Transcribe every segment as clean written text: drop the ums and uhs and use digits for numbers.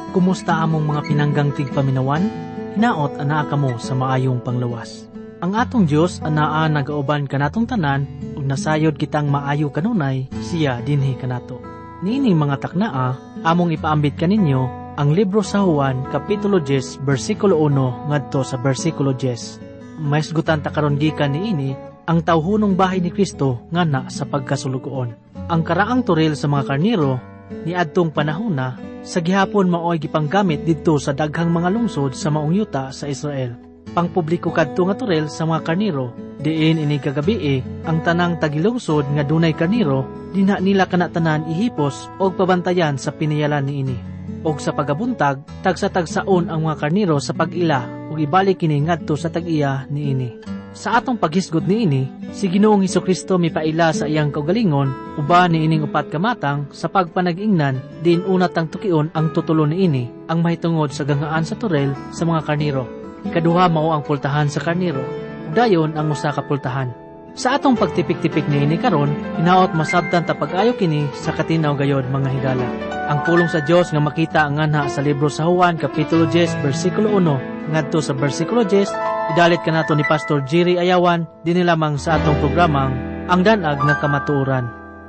Kumusta among mga pinanggang tigpaminawan? Hinaot anaa kamo sa maayong panglawas. Ang atong Dios anaa nagauban kanatong tanan ug nasayod kitang maayo kanunay siya dinhi kanato. Niining mga taknaa among ipaambit kaninyo ang libro sa Juan kapitulo 10 bersikulo 1 ngadto sa bersikulo 10. Maisgutan ta karon gikan niini ang tawhunong bahay ni Kristo ngana sa pagkasulugoon. Ang karaang turil sa mga karniro ni adtong panahona sa gihapon maoy gipanggamit didto sa daghang mga lungsod sa maong yuta sa Israel. Pangpubliko kadto nga turel sa mga karniro, diin ini kagabi ang tanang tagilungsod nga dunay karniro, dinha nila kanatanan ihipos og pabantayan sa piniyalan niini. Og sa pagabuntag, tagsa-tagsaon ang mga karniro sa pag-ila ug ibalik kini ngadto sa tag-iya niini. Sa atong paghisgot niini, si Ginoong Hesukristo mipaila sa iyang kaugalingon uban niining upat ka matang sa pagpanag-ingnan din unat ang tukion ang tutulo niini ang mahitungod sa gangaan sa turel sa mga karniro. Ikaduha mao ang pultahan sa karniro, dayon ang usa ka pultahan. Sa atong pagtipik-tipik niini karon, hinaot masabtan ta pag-ayo kini sa katinaw gayod mga higala. Ang pulong sa Dios nga makita ang anha sa libro sa Juan kapitulo 10 bersikulo 1 ngadto sa bersikulo 10, idalit kanato ni Pastor Jerry Ayawan dinhi lamang sa atong programang Ang Danag nga Kamatuoran.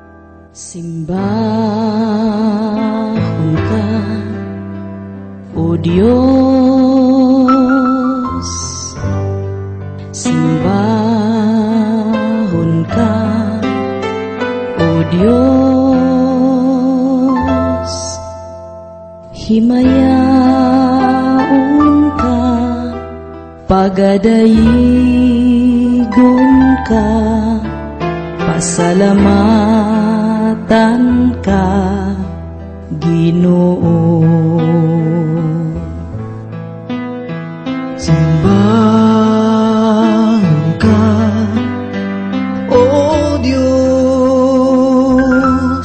Simbahon ka, O Diyos, simbahon ka, O Diyos, himayaon ka, pagadayigon ka, pasalamatan ka, Ginoo. Simbahon ka, O Diyos,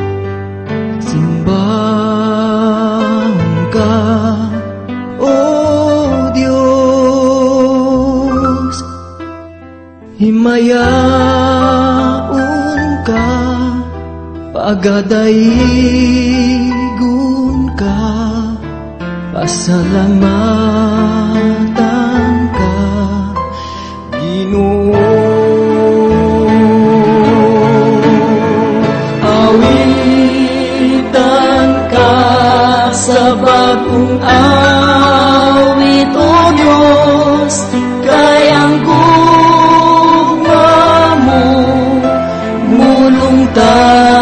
simbahon ka, O Diyos, himayaon ka, pagadayigon ka, pasalamatan ka, Ginoo. Awitan ka sa bagong awit, O Diyos, kay ang gugma mo mulungtan.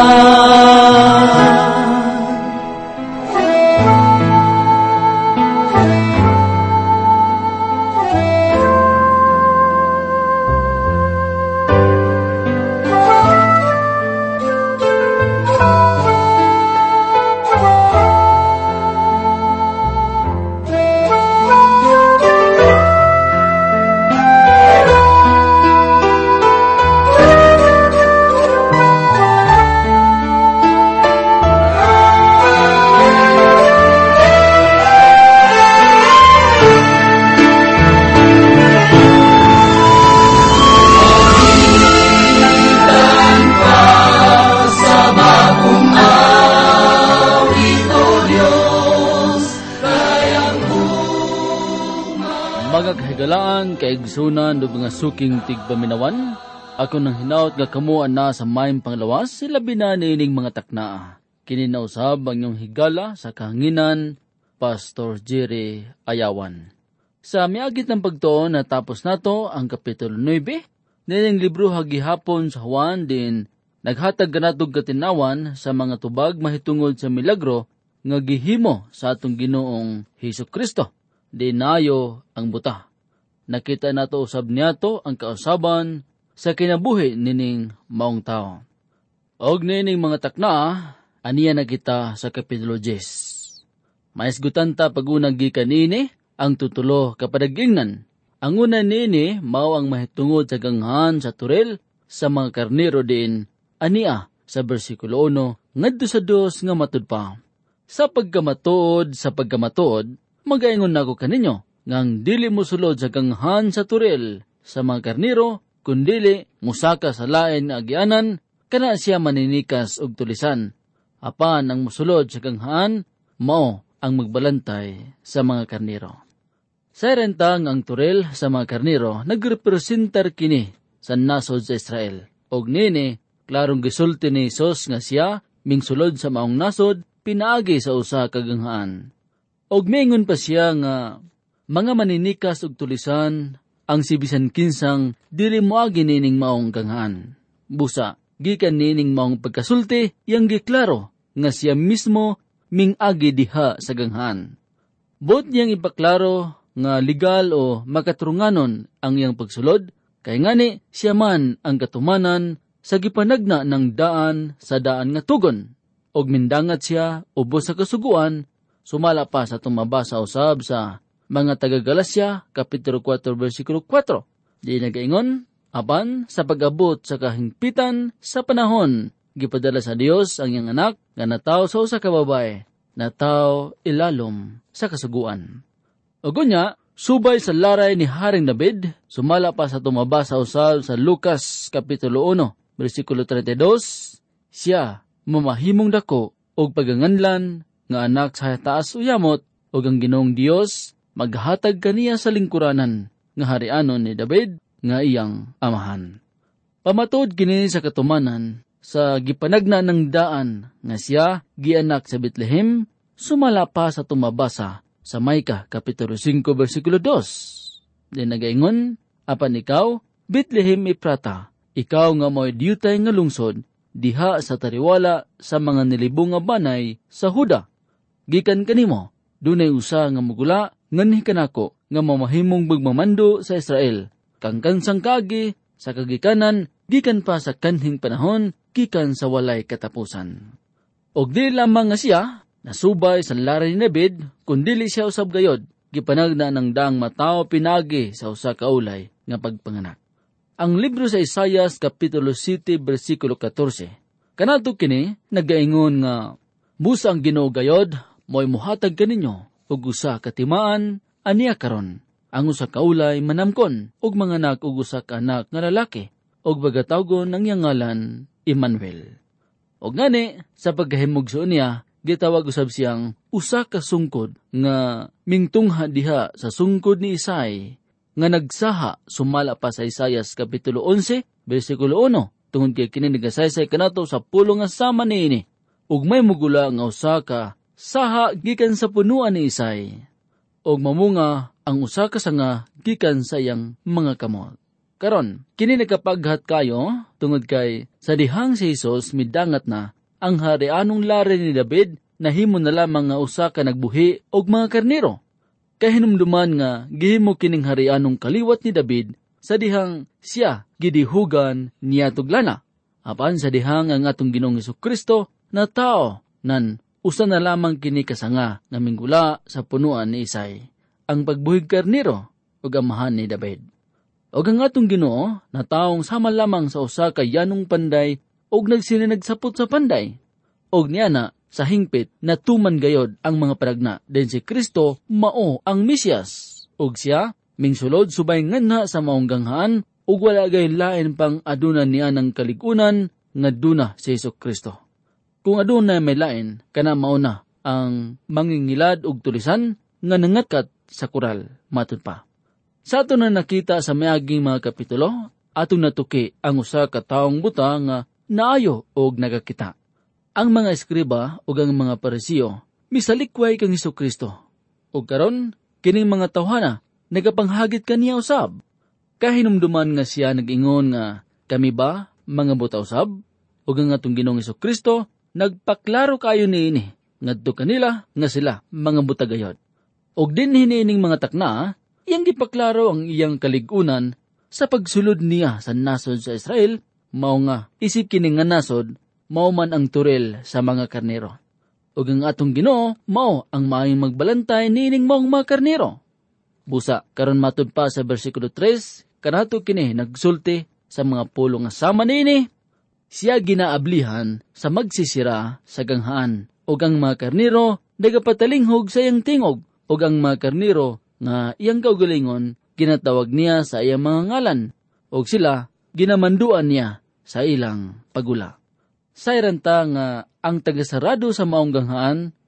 Magaghigalaan kaigsunan do mga suking tigpaminawan, ako nang hinaut nga kamo ana sa mayong panglawas sila binanining mga taknaa. Kini na usab ang inyong higala sa kahanginan, Pastor Jerry Ayawan. Sa miagit ng pagtuon natapos nato ang kapitulo 9, nining libro hagihapon sa Juan din naghatag kanatog katinawan sa mga tubag mahitungod sa milagro nga gihimo sa atong Ginoong Hesukristo. Dinayo ang buta. Nakita nato usab niyato ang kausaban sa kinabuhi nining maong tao. Og nining mga takna, aniya na kita sa kapitulo 10. Maisgutan ta pagunang gikan nini ang tutulo kapadagingnan. Ang una nini mao ang mahitungod sa ganghan sa turel sa mga karnero din, aniya sa bersikulo 1 ngadto sa 2 nga matud pa. Sa pagkamatuod, magaingon nako kaninyo, ngang dili mo sulod sa ganghan sa turel sa mga karniro, kundili musaka sa lain nga agianan, kana siya maninikas og tulisan. Apan ang musulod sa ganghan, mao ang magbalantay sa mga karniro. Sa rentang ang turel sa mga karniro, nagrepresentar kini sa nasod sa Israel. Og nini, klarong gisulti ni Isos nga siya, mingsulod sa maong nasod, pinaagi sa usa kaganghaan. Og mingon pa siya nga, mga maninikas og tulisan, ang sibisan kinsang dili moagi nining maong ganghaan. Busa, gikan nining maong pagkasulti, yang giklaro nga siya mismo mingagi diha sa ganghaan. Bot niyang ipaklaro nga legal o makatrunganon ang iyang pagsulod, kay ngani siya man ang katumanan sa gipanagna ng daan sa daan nga tugon. Og mindangat siya ubos sa kasuguan, sumala pa sa tumabasa usab sa mga taga-Galasya, Kapitulo 4, versikulo 4. Di nagaingon, apan sa pag-abot sa kahingpitan sa panahon, gipadala sa Dios ang iyang anak nga nataw sa usa ka babae, nataw ilalom sa kasuguan. O gunya, subay sa laray ni Haring David, sumala pa sa tumabasa usab sa Lucas Kapitulo 1, versikulo 32, siya mamahimong dako og paganganlan nga anak sa taas uyamot og ang Ginoong Dios maghatag kaniya sa lingkuranan nga harianon ni David nga iyang amahan. Pamatod kini sa katumanan sa gipanagna ng daan nga siya gianak sa Bethlehem, sumala pa sa tumabasa sa Maika, Kapitulo 5, versikulo 2. Di nagaingon, apan ikaw, Bethlehem Ephrata, ikaw nga mo'y diyutay nga lungsod, diha sa tariwala sa mga nilibong nga banay sa Huda. Gikan kanimo, dunay usa nga mugula, nganhi kanako, nga mamahimong bagmamando sa Israel. Kang kansang kaagi, sa kagikanan, gikan pa sa kanhing panahon, gikan sa walay katapusan. Og di lamang nga siya, nasubay sa laray ni David, kundili siya usab gayod, gipanagna ng daang matao pinagi sa usa ka ulay nga pagpanganak. Ang libro sa Isaias Kapitulo 7, versikulo 14. Kanato kini, nagaingon nga, busa ang Ginoo gayod, mo'y muhatag kaninyo, ug usa katimaan, aniya karon. Ang usa ka ulay manamkon, ug manganak ug usa ka anak nga lalaki, ug bagatawgon ang iyang ngalan, Emmanuel. Og ngani, sa pagkahimugso niya, gitawag usab siyang usa ka sungkod nga mingtungha diha sa sungkod ni Isay nga nagsaha sumala pa sa Isaias Kapitulo 11, versikulo 1, tungod kay kini nagasaysay kanato sa pulo nga sama niini, ug may mugula nga usa ka saha gikan sa punuan ni Isay, ug mamunga ang usa ka sanga gikan sa iyang mga kamot. Karon, kini nagapaghat kayo tungod kay sa dihang si Jesus midangat na ang harianong lari ni David nahimo na lamang nga usa ka nagbuhi og mga karnero. Kahinumduman nga gihimo kining harianong kaliwat ni David sa dihang siya gidihugan niya tuglana. Apan sa dihang ang atong Ginoong Hesukristo na tao nan usa na lamang kini kasanga nga minggula sa punuan ni Isay, ang pagbuhig karnero ug amahan ni David. Og ang atong Ginoo na taong sama lamang sa usa ka yanong panday og nagsininagsapot sa panday. Og niya na, sa hingpit, natuman gayod ang mga paragna, den si Kristo mao ang Mesyas. Og siya, mingsulod subay nganha sa maong ganghaan, og wala gay lain pang aduna niya ng kaligunan, nga duna si Jesucristo. Kung aduna may lain, kana mauna ang mangingilad og tulisan, nga nangatkat sa kural, matod pa. Sa ato na nakita sa mayaging mga kapitulo, atong natuki ang usa ka taong buta nga naayo og nagakita. Ang mga eskriba ug ang mga Parisiyo misalikway kang Hesukristo. Ug karon kining mga tawhana nagapanghagit kaniya usab. Kahinumduman nga siya nag-ingon nga kami ba mga buta usab? Ug ang atong Ginoong Hesukristo nagpaklaro kayo niini ngadto kanila nga sila mga buta gayod. Og dinhi niining mga takna, iyang gipaklaro ang iyang kaligunan sa pagsulod niya sa nasod sa Israel. Mao nga, isip kini nga nasod, mao man ang turel sa mga karnero. Ug ang atong Ginoo, mao ang maayong magbalantay niining maong mga karnero. Busa, karon matud pa sa versikulo 3, kanato kini nagsulti sa mga pulo nga sama niini. Siya ginaablihan sa magsisira sa ganghaan, ug ang mga karnero nagapatalinghog sa iyang tingog, ug ang mga karnero nga iyang kaugalingon ginatawag niya sa iyang mga ngalan, ug sila ginamanduan niya sa ilang pagula. Sayranta nga ang tagasarado sa maong ganghaan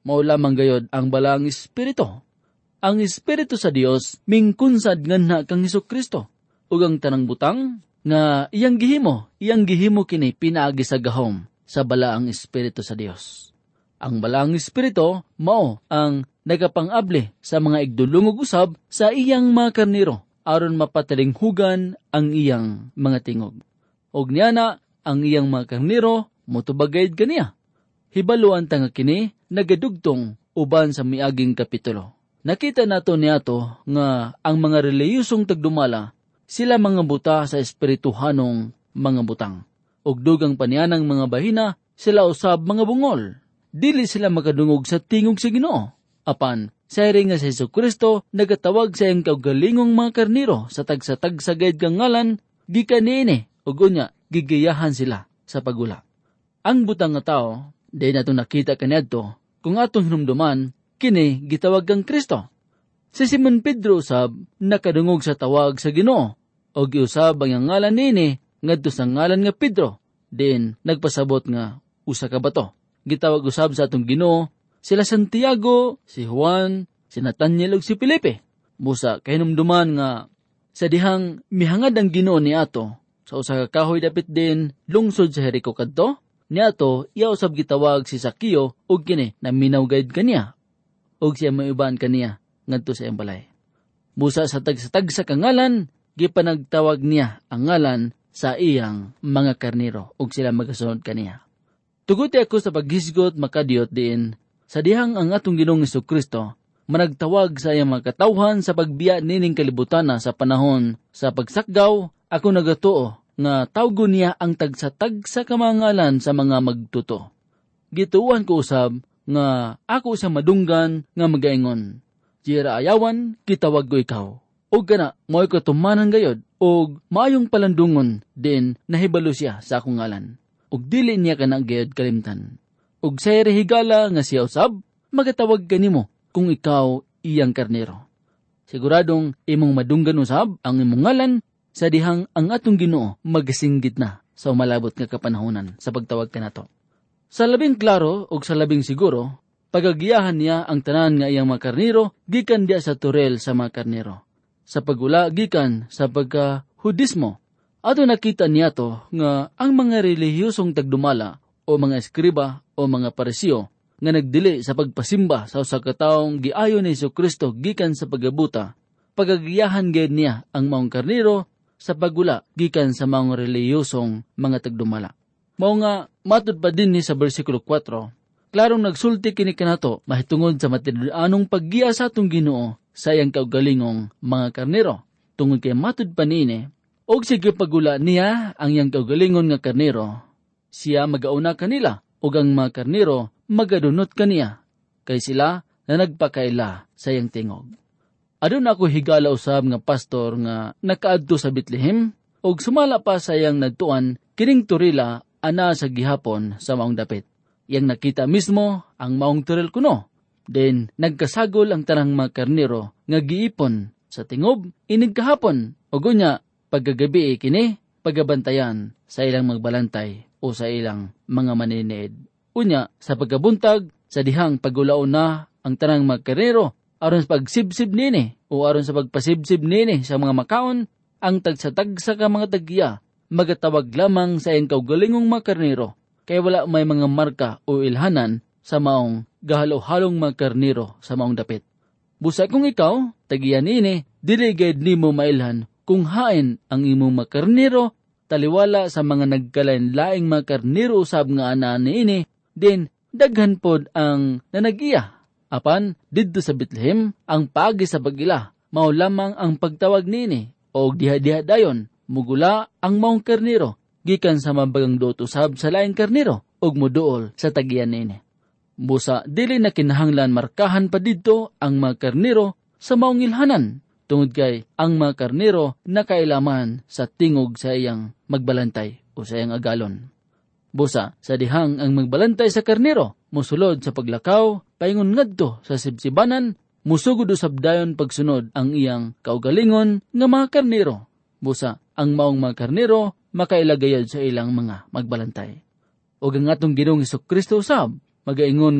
mao lamang gayod ang balang Espiritu. Ang Espiritu sa Dios mingkunsad nganha kang Hesukristo, ug ang tanang butang nga iyang gihimo kini pinaagi sa gahom sa balaang Espiritu sa Dios. Ang balaang Espiritu mao ang nagapangabli sa mga igdulungog usab sa iyang mga karniro aron mapatalinghugan ang iyang mga tingog. Og niyana ang iyang mga karniro motubagayad kaniya. Hibaluan ta nga kini nagadugtong uban sa miaging kapitulo. Nakita nato niyato nga ang mga reliyosong tagdumala sila mga buta sa espirituhanong mga butang. Og dugang panianang mga bahina sila usab mga bungol. Dili sila makadungog sa tingog sa Ginoo. Apan sayri nga sa Hesukristo nagatawag sa iyang kaugalingong mga karniro sa tagsa-tagsa gayud kang ngalan gikan niini ug unya gigiyahan sila sa pagula. Ang butang nga tao di nato nakita kaniadto kung atong hinumduman kini gitawag kang Kristo. Si Simon Pedro usab nakadungog sa tawag sa Ginoo og giusab ang ngalan niini ngadto sa ngalan nga Pedro. Din nagpasabot nga usa ka bato. Gitawag usab sa atong Ginoo sila Santiago, si Juan, si Nathaniel ug si Felipe. Busa kay hinumduman nga sa dihang mihangad ang Ginoo niato sa usa ka kahoy dapit din lungsod sa Jericho kadto. Niato iya usab gitawag si Sakio ug kini naminaw gayud kaniya ug siya maiuban kaniya ngadto sa iyang balay. Busa sa tagsa ka ngalan gipanagtawag niya ang ngalan sa iyang mga karniro ug sila magasunod kaniya. Tuguti ako sa paghisgot makadiyot din sa dihang ang atong Ginoong Hesukristo managtawag sa iyang mga katawhan sa pagbiya nining kalibutana sa panahon sa pagsakgaw. Ako nagatuo nga tawgon niya ang tagsa-tagsa kamangalan sa mga magtuto. Gituan ko usab nga ako sa madunggan nga magaingon. Jira ayawan kitawag ko ikaw. Og kana mo'y katumanan gayod og maayong palandungon din nahibalo siya sa akong ngalan. Og dili niya kana gayod kalimtan. Og sayri higala nga siya usab magatawag kanimo kung ikaw iyang karnero. Siguradong imong madunggan usab ang imong ngalan sa dihang ang atong Ginoo magasinggit na sa umalabot nga kapanahonan sa pagtawag kanato. Sa labing klaro ug sa labing siguro, pagagiyahan niya ang tanan nga iyang mga karnero gikan diya sa turel sa mga karnero. Sa pagula gikan sa pagka-hudismo, ato nakita niya to nga ang mga relihiyosong tagdumala o mga eskriba o mga parisiyo nga nagdili sa pagpasimba sa usa ka taong giayo ni Hesukristo gikan sa pagabuta, pagagiyahan gayud niya ang maong karnero sa pagula gikan sa mga relihiyosong mga tagdumala. Mao nga matud pa din ni sa bersikulo 4, klarong nagsulti kini kanato mahitungod sa matinud-anong paggiya sa atong Ginoo sa iyang kaugalingong mga karnero. Tungod kay matud pa niini og sige pagula niya ang iyang kaugalingon nga karnero, siya magauna kanila ug ang mga karnero magadunot kaniya kay sila na nagpakaila sa iyang tingog. Adun ako higala usab nga pastor nga nakaadto sa Bethlehem ug sumala pa sa iyang nagtuan kining turila ana sa gihapon sa maong dapit. Iyang nakita mismo ang maong turil kuno. Then nagkasagol ang tanang mga karnero nga giipon sa tingob inig kahapon ug unya pagkagabi kini pagabantayan sa ilang magbalantay o sa ilang mga maninid. Unya sa pagkabuntag sa dihang pagulaon na ang tanang mga karnero aron sa pagsibsib nini o aron sa pagpasibsib nini sa mga makaon, ang tagsa-tagsa ka mga tagya magatawag lamang sa iyang kaugalingong mga karnero kay wala may mga marka o ilhanan sa maong gahalo-halong mga karnero sa maong dapit. Busa kung ikaw, tagiyan nini, dili gayud nimo mailhan kung hain ang imong mga karnero, taliwala sa mga nagkalain-laing mga karnero usab nga ana niini, din daghan pod ang nanagiya. Apan, didto sa Bethlehem, ang paagi sa pagila, mao lamang ang pagtawag nini, o diha-diha dayon, mugula ang maong karnero, gikan sa mabagang dot usab sa laing karnero, og muduol sa tagiyan nini. Busa, dili na kinahanglan markahan pa didto ang mga karnero sa maong ilhanan, tungod kay ang mga karnero nakailaman sa tingog sa iyang magbalantay o sa iyang agalon. Busa, sa dihang ang magbalantay sa karnero, musulod sa paglakaw, paingon ngadto sa sibsibanan, musugod usab dayon pagsunod ang iyang kaugalingon nga mga karnero. Busa, ang maong mga karnero makailagayad sa ilang mga magbalantay. O ang atong Ginoong Hesukristo usab, magaingon nga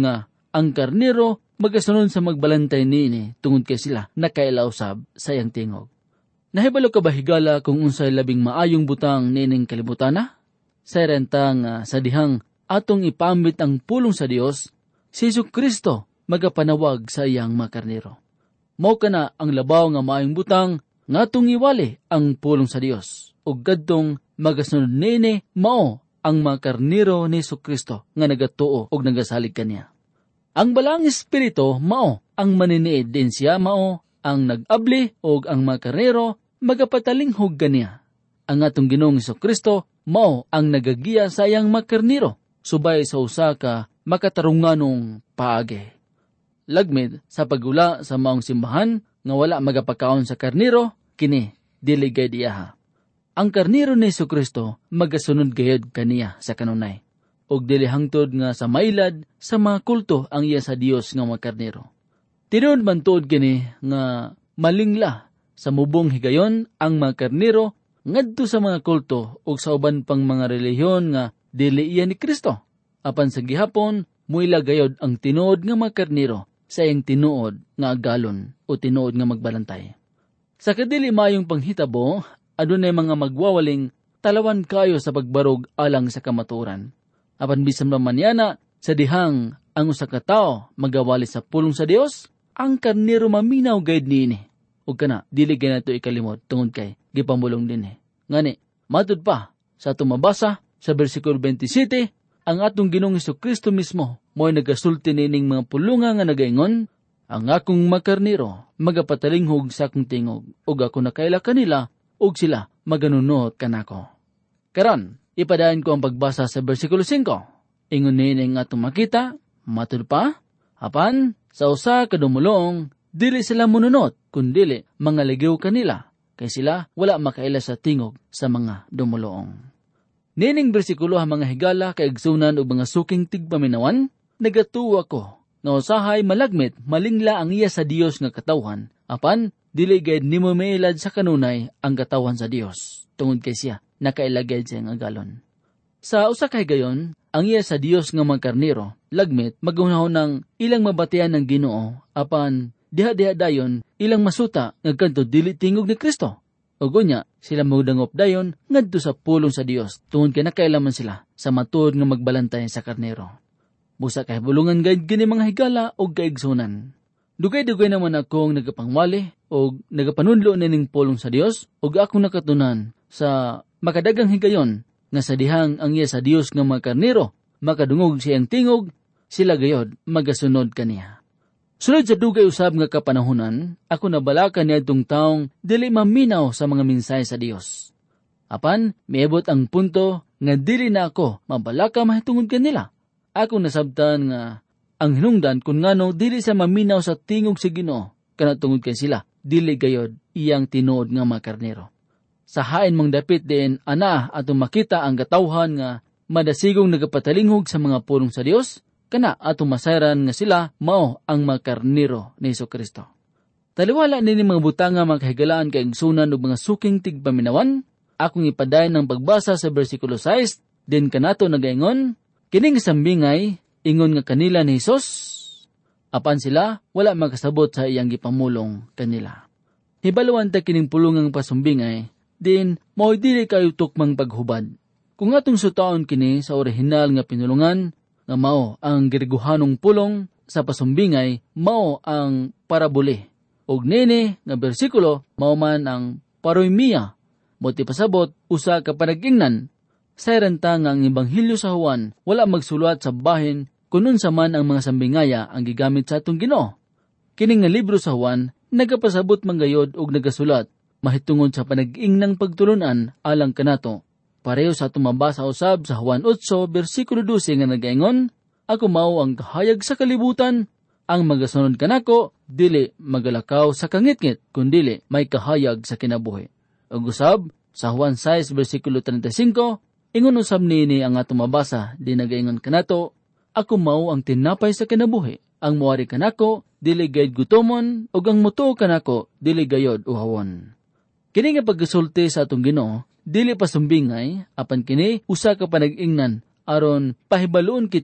ang karnero magasunod sa magbalantay niini tungod kay sila nakailausab sa iyang tingog. Nahibalo ka ba higala kung unsay labing maayong butang nining kalibutana? Sa rentang sa dihang atong ipamit ang pulong sa Dios, si Jesu-Kristo magapanawag sa iyang mga karnero. Mao kana ang labaw nga maayong butang nga atong iwali ang pulong sa Dios. Ug kadtong magasunod niini mao ang mga karnero ni Jesu-Kristo nga nagatuo ug nagasalig kaniya. Ang balang espiritu mao ang maniniid din siya, mao ang nag-abli ug ang mga karnero magapatalinghoג kaniya. Ang atong Ginoong Jesu-Kristo mao ang nagagiya sa iyang mga karnero subay sa usa ka makatarunganong paagi. Lagmit sa pagula sa maong simbahan nga wala magapakaon sa karnero, kini dili gayud iyaha. Ang karnero ni Jesu-Kristo magasunod gayud kaniya sa kanunay. Og dili hangtod nga sa mailad sa mga kulto ang iya sa Dios nga mga karnero. Tinuod man tuod kini nga malingla sa mubong higayon ang mga karnero ngadto sa mga kulto ug sa uban pang mga relihiyon nga dili iya ni Kristo. Apan sa gihapon muila gayod ang tinuod nga mga karnero sa iyang tinuod nga agalon o tinuod nga magbalantay. Sa kadili mayong panghitabo, adunay mga magwawaling talawan kayo sa pagbarog alang sa kamaturan. Apan bisan man yana sa dihang ang usa ka tawo magawali sa pulong sa Dios, ang karnero maminaw gayud niini. Ug kana dili gay nato ikalimot tungod kay gipamulong dinhi. Ngani matud pa sa atong mabasa sa bersikulo 27, ang atong Ginoong Jesu-Kristo mismo mo'y nagasulti nining mga pulunga nga nagaingon, ang akong makarnero magapatalinghoג sa akong tingog, ug ako nakaila kanila, ug sila maganunot kanako. Karon, ipadayon ko ang pagbasa sa bersikulo 5. Ingon nining atong makita, matud pa, apan sa usa ka dumulong, dili sila mununot, kundili mga ligaw kanila, kay sila wala makaila sa tingog sa mga dumulong. Nining bersikulo ha mga higala kaigsunan o mga suking tigpaminawan, nagatuwa ko nga usahay malagmit malingla ang iya sa Dios nga katawhan, apan dili gayud nimo mailad sa kanunay ang katawhan sa Dios tungod kay siya nakailagay sa iyang agalon. Sa usa ka higayon, ang iya sa Dios nga mga karnero lagmit magunahon ng ilang mabatian ng Ginoo, apan diha-diha dayon ilang masuta nga kadto dili tingog ni Kristo. Ug unya sila magdangop dayon ngadto sa pulong sa Dios tungod kay nakailaman sila sa matuod nga magbalantay sa karnero. Busa kay bulungan gayud kini mga higala og kaigsunan. Dugay-dugay naman akong nagapangwali og nagapanudlo nining pulong sa Dios ug akong nakatunan sa makadagang higayon nga sa dihang ang iya sa Dios nga mga karnero makadungog siyang tingog, sila gayod magasunod kaniya. Sulod sa dugay usab nga kapanahunan, ako nabalakan niya itong taong dili maminaw sa mga mensahe sa Dios. Apan, miabot ang punto nga dili na ako mabalaka mahitungod kanila. Ako nasabtan nga ang hinungdan kung ngano dili sa maminaw sa tingog sa Ginoo, kana tungod kay sila, dili gayod iyang tinuod nga mga karnero. Sa hain mang dapit din, ana atong makita ang katawhan nga madasigong nagapatalinghoג sa mga pulong sa Dios, kana atong masayran nga sila mao ang mga karnero ni Jesu-Kristo. Taliwala nini mga butanga mga kahigalaan kaigsunan ug mga suking tigpaminawan, akong ipadayon ng pagbasa sa bersikulo 6, din kanato nagaingon, kining sambingay, ingon nga kanila ni Hesus, apan sila wala makasabot sa iyang gipamulong kanila. Hibaluan ta kining pulungang pasumbingay, din mao dili kayo tukmang paghubad. Kung atong sutaon kini sa orihinal nga pinulungan, nga mao ang Griegohanong pulong sa pasumbingay, mao ang parabole. Og nini nga bersikulo, mao man ang paroimia. Buti pasabot, usa ka panag-ingnan. Sa renta nga ang Ebanghelyo sa Juan, wala magsulat sa bahin kung unsa man ang mga sambingaya ang gigamit sa atong Ginoo. Kining nga libro sa Juan, nagapasabot manggayod og nagasulat, mahitungod sa panag-ingnang pagtulunan alang kanato. Pareho sa atong mabasa usab sa Juan 8, bersikulo 12 nga nagaingon, ako mao ang kahayag sa kalibutan, ang magasunod kanako, dili magalakaw sa kangitngit, kundili may kahayag sa kinabuhi. Ug usab sa Juan 6, bersikulo 35, ingon usab niini ang atong mabasa, di nagaingon kanato, ako mao ang tinapay sa kinabuhi, ang muari kanako, dili gayud gutomon, ug ang mutuo kanako, dili gayud uhawon. Kini nga pagkasulti sa atong Ginoo, dili pa sumbingay, apan kini usa ka panag-ingnan aron pahibaluon kita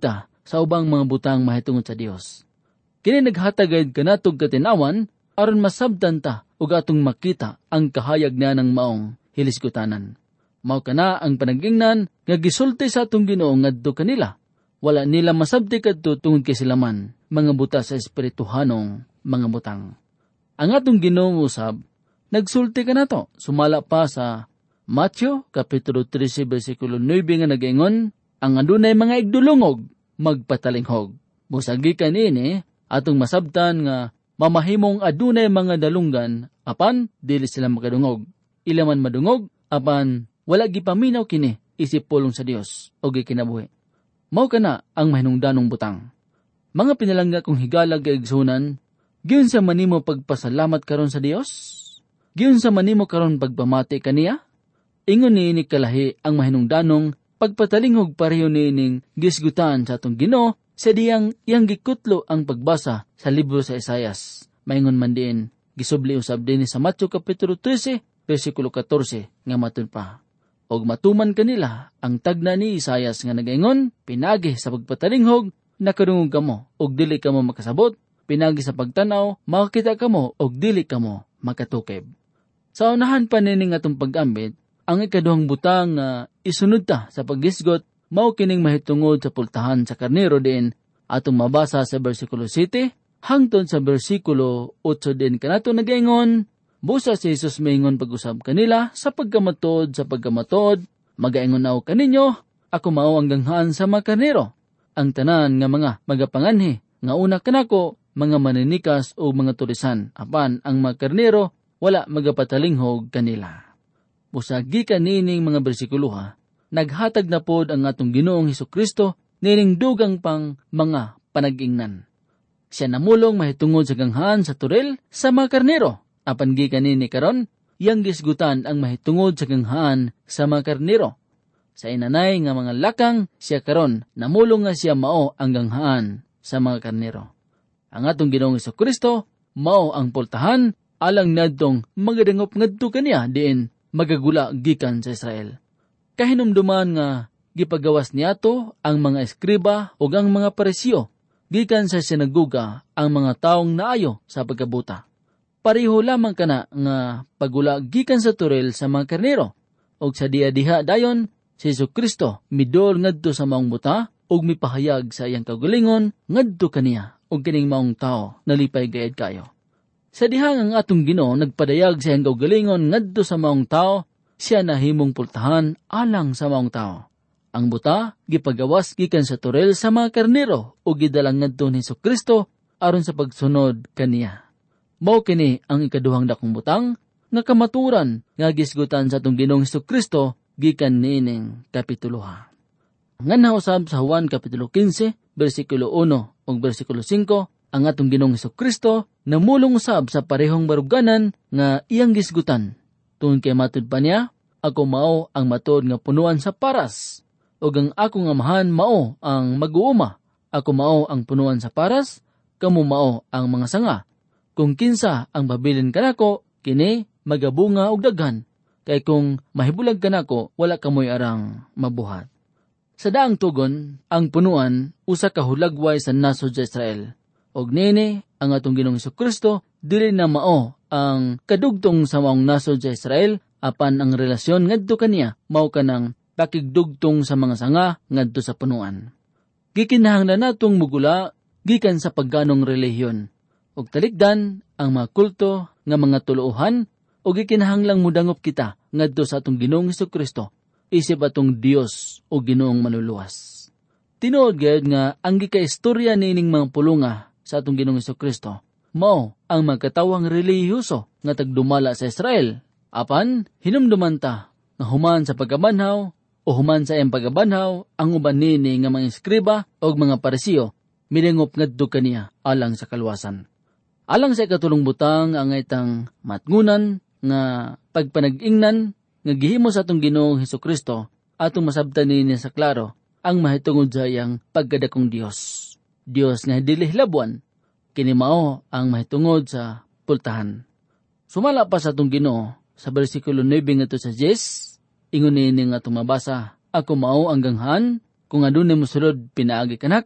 sa ubang mga butang mahitungod sa Dios. Kini naghatagad kanatog katinawan aron masabtan ta ug atong makita ang kahayag na ng maong hilisgutanan. Mao kana ang panagingnan nga gisulti sa atong Ginoo ngadto kanila. Wala nila masabti kadto tungod kay sila man mga buta sa espirituhanong mga butang. Ang atong Ginoo usab nagsulti kanato sumala pa sa Matthew kapitulo 13 bersikulo 9 nga nagaingon, ang adunay mga igdulungog magpatalinghog. Busagi kanini atong masabtan nga mamahimong adunay mga dalunggan apan dili sila makadungog. Ilaman madungog apan wala gipaminaw kini isip pulong sa Dios o gikinabuhi. Mao kana ang mahinungdanong butang. Mga pinalangga kong higala gaigsunan, giyon sa manimo pagpasalamat karon sa Dios? Giyon sa manimo karon pagpamati kaniya? Ingon ni kalahi ang mahinungdanong pagpatalingog pareho nining gisgutan sa atong Ginoo sa diyang iyang gikutlo ang pagbasa sa libro sa Isaias. Maingon man diin, gisubli usab din sa Matthew kapitulo 13, versikulo 14 nga matud pa. Og matuman kanila ang tagna ni Isaias nga nagaingon, pinagi sa pagpatalinghog, nakadungog kamo og dili kamo makasabot, pinagi sa pagtanaw, makakita kamo og dili kamo makatukeb. Sa unahan pa nining atong pag-ambit, ang ikaduhang butang nga isunod ta sa paghisgot, mao kining mahitungod sa pultahan sa karnero din atong mabasa sa bersikulo 7 hangtod sa bersikulo 8 din kanato nagaingon, busa si Jesus maingon pag-usab kanila sa pagkamatod, magaingon ako kaninyo, ako mao ang ganghaan sa mga karnero. Ang tanan nga mga magapanganhi, nga una kanako, mga maninikas o mga tulisan, apan ang mga karnero, wala magapatalinghog kanila. Busagi kanining mga bersikulo naghatag na pod ang atong Ginoong Hesukristo nining dugang pang mga panag-ingnan. Siya namulong mahitungod sa ganghaan sa turel sa mga karnero. Apan gi kanini karon, yang gisgutan ang mahitungod sa ganghaan sa mga karnero. Sa inanay nga mga lakang, siya karon namulong nga siya mao ang ganghaan sa mga karnero. Ang atong Ginoong Hesukristo mao ang pultahan alang nadtong magadangop ngadto kaniya diin magagula gikan sa Israel. Kahinumduman nga gipagawas niyato ang mga eskriba ug ang mga parisiyo gikan sa sinaguga ang mga taong naayo sa pagkabuta. Pareho lamang kana nga pagula gikan sa turel sa mga karnero ug sa diha dayon si Jesucristo midol ngadto sa maong buta ug mipahayag sa iyang kaugalingon ngadto kaniya ug kining maong tao nalipay gayad kayo. Sa dihang ang atong Ginoo nagpadayag sa iyang kaugalingon ngadto sa maong tao, siya nahimong pultahan alang sa maong tao. Ang buta gipagawas gikan sa turel sa mga karnero ug gidalang ngadto ni Jesucristo aron sa pagsunod kaniya. Mao kini ang ikaduhang dakong butang nga kamaturan nga gisgutan sa atong Ginoong Jesucristo gikan nining kapitulo. Nga nausab sa Juan kapitulo 15 bersikulo 1 ug bersikulo 5, ang atong Ginoong Hesukristo namulong usab sa parehong baruganan nga iyang gisgutan. Tungod kay matud pa niya, ako mao ang matod nga punuan sa paras, ug ang akong amahan mao ang mag-uuma. Ako mao ang punuan sa paras, kamo mao ang mga sanga. Kung kinsa ang babilin kanako, kini magabunga og daghan, kay kung mahibulag kanako, wala kamoy arang mabuhat. Sa daang tugon, ang punuan usa ka hulagway sa nasod sa Israel. Og nini, ang atong Ginoong Hesukristo dili na mao ang kadugtong sa maong nasod sa Israel, apan ang relasyon ngadto kaniya mao kanang pakigdugtong sa mga sanga ngadto sa punuan. Gikinahanglan natong mugula gikan sa pagganong relihiyon ug talikdan ang mga kulto nga mga tuluohan ug gikinahanglang mudangop kita ngadto sa atong Ginoong Hesukristo isip atong Dios o Ginoong manluluwas. Tinuod gayud nga ang gikaistorya nining mga pulunga sa atong Ginoong Hesukristo mao ang magkatawang relihiyoso nga tagdumala sa Israel. Apan hinumduman ta nga human sa pagabanhaw o human sa iyang pagabanhaw ang uban nini nga mga eskriba o mga parisiyo midangop ngadto kaniya alang sa kaluwasan. Alang sa ikatulong butang ang itang matngunan nga pagpanag-ingnan nga gihimo sa atong Ginoong Hesukristo atong masabtan nini sa klaro ang mahitungod sa iyang pagkadakong Dios. Dios nga dili hilabuan, kini mao ang mahitungod sa pultahan. Sumala pa sa atong Ginoo sa bersikulo 9 ngadto sa 10, ingon nini nga atong mabasa, ako mao ang ganghan, kung adunay mosulod pinaagi kanako,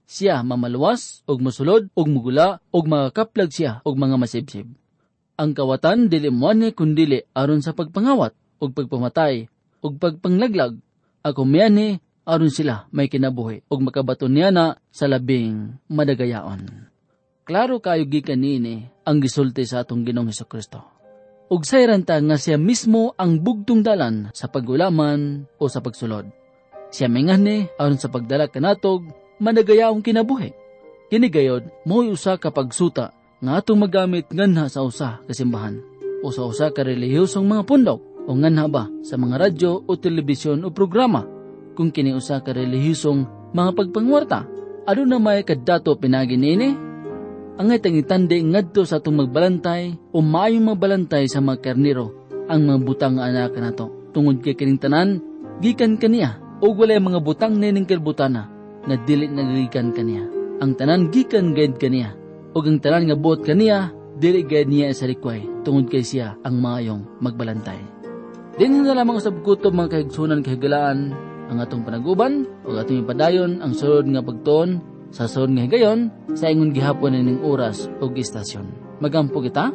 siya mamaluwas, og musulod, og mugula, og makakaplag siya, og mga masibsib. Ang kawatan dili muani kundili aron sa pagpangawat, og pagpamatay, og pagpanglaglag. Ako miyani aron sila may kinabuhi, og makabaton niya na sa labing madagayaon. Klaro kayo gikan niini ang gisulti sa atong Ginoong Hesukristo. Ug sayran ta nga siya mismo ang bugtong dalan sa pagulaman o sa pagsulod. Siya mingani aron sa pagdala kanatog madagayaong kinabuhi. Kini gayod mo'y usa ka pagsuta nga atong magamit nganha sa usa ka simbahan o sa usa ka relihiyosong mga pundok o nganha ba sa mga radyo o telebisyon o programa. Kung kini usa ka relihiyosong mga pagpangwarta, aduna may kadato pinagi niini. Ang itang itandi ngadto sa atong magbalantay o maayong magbalantay sa mga karniro ang mga butang nga anak nato. Tungod kay kining tanan, gikan kaniya o walay mga butang nining kalbutana na dili nagikan kaniya. Ang tanan gikan gayud kaniya o ang tanan nga buot kaniya dili gayud niya sa likway tungod kay siya ang maayong magbalantay. Din na lamang usab kutob mga kahigsunan kahigalaan ang atong panaguban o atong ipadayon ang sunod nga pagtuon sa sunod nga higayon sa ingon gihapon ning oras o istasyon. Magampo kita.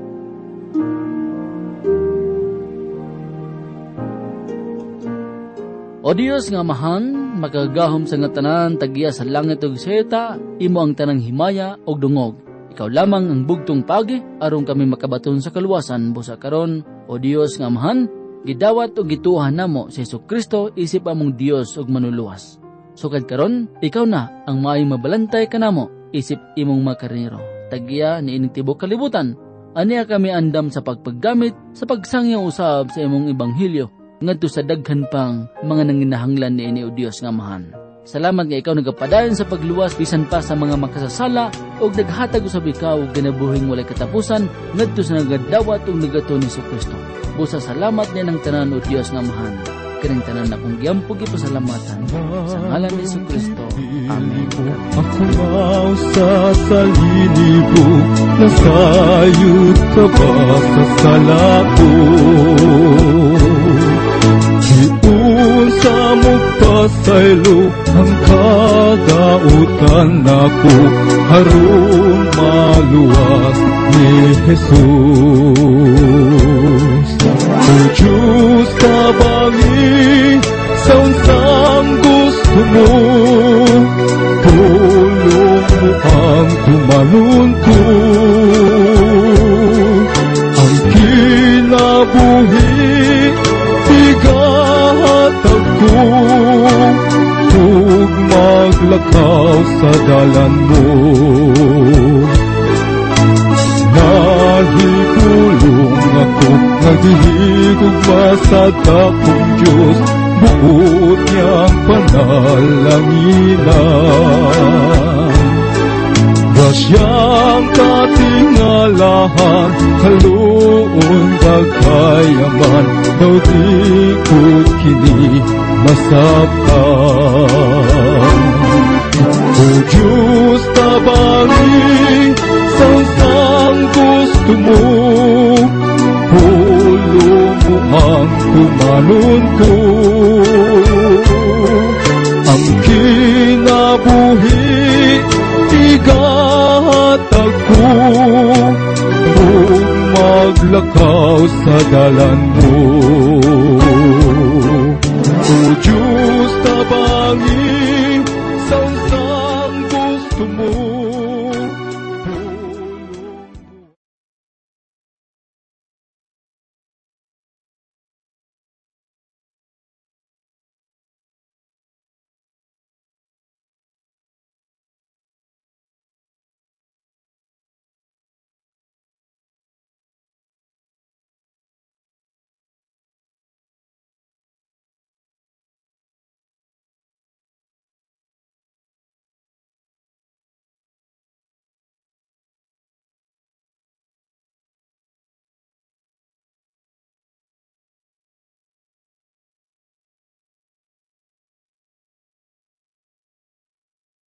O Dios nga mahan, makagahom sa nga tanan tagiya sa langit ug seta, imo ang tanang himaya ug dungog. Ikaw lamang ang bugtong pagi aron kami makabaton sa kaluwasan busa karon. O Dios nga mahan, gidawat ug gituhan namo si Hesukristo isip among Dios ug manuluwas. Sukad karon, ikaw na ang maayong mabalantay kanamo isip imong makarnero. Tagiya ni ining tibok kalibutan, aniya kami andam sa pagpaggamit sa pagsangyaw usab sa imong ebanghelyo ngadto sa daghan pang mga nanginahanglan niini o Dios nga mahan. Salamat nga ikaw nagapadayon sa pagluwas bisan pa sa mga makasasala ug naghatag usab ikaw og kinabuhing walay katapusan ngadto sa nagadawat ug nagaton ni Hesukristo. Busa salamat niya ng tanan o Dios nga mahan. Kanang tanan akong giampog ipasalamatan sa ngalan ni Hesukristo. Amen. Ako raw sa salinibo, nasayod ka ba sa sala ko? Diun sa magpasaylo, ang kadautan ako, harun maluwas ni Jesus. O Diyos kabangi, sa unsang gusto mo, tulong mo ang tumalon ko. Ang kinabuhi, bigatag ko, tug maglakaw sa dalan mo. Nahigulong ako, naghihigog sa dakong Diyos, buot niyang panalanginahan. Grasyang katingalahan, kaluon kagayaman, daw di kini masaptan. O Diyos tabangi, sa unsang gusto mo, hulong mo ang tumalon ko. Ang kinabuhi, igatag ko, kung maglakaw sa dalan mo. O Diyos tabangi, sa unsang gusto mo,